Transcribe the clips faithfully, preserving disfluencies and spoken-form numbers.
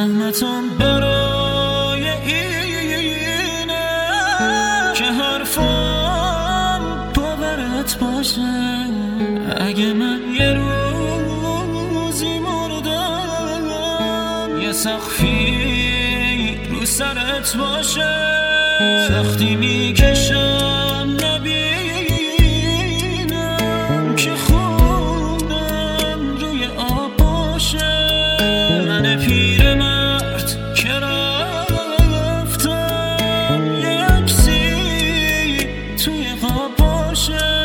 زحمتم برای اینه که حرفم باورت باشه. اگه من یه روزی مردم یه سقفی رو سرت باشه. سختی میکشم نبینم که خوندم روی آب باشه. من پیرمرد که رفتم یه عکسی توی خواب باشه.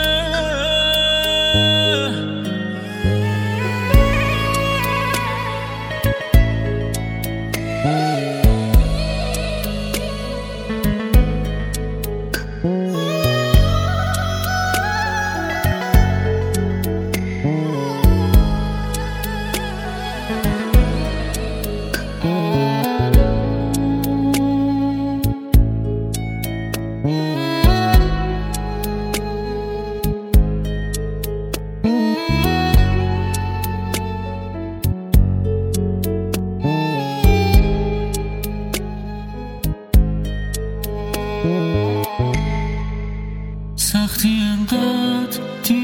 سختی انقدر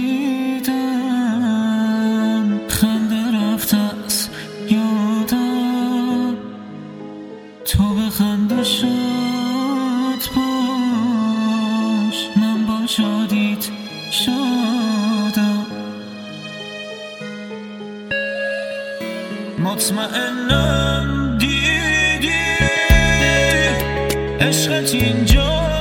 دیدم خنده رفته از یادم. تو به خنده شد باش، من با شادیت شدم. مطمئنم دیدی عشقت اینجا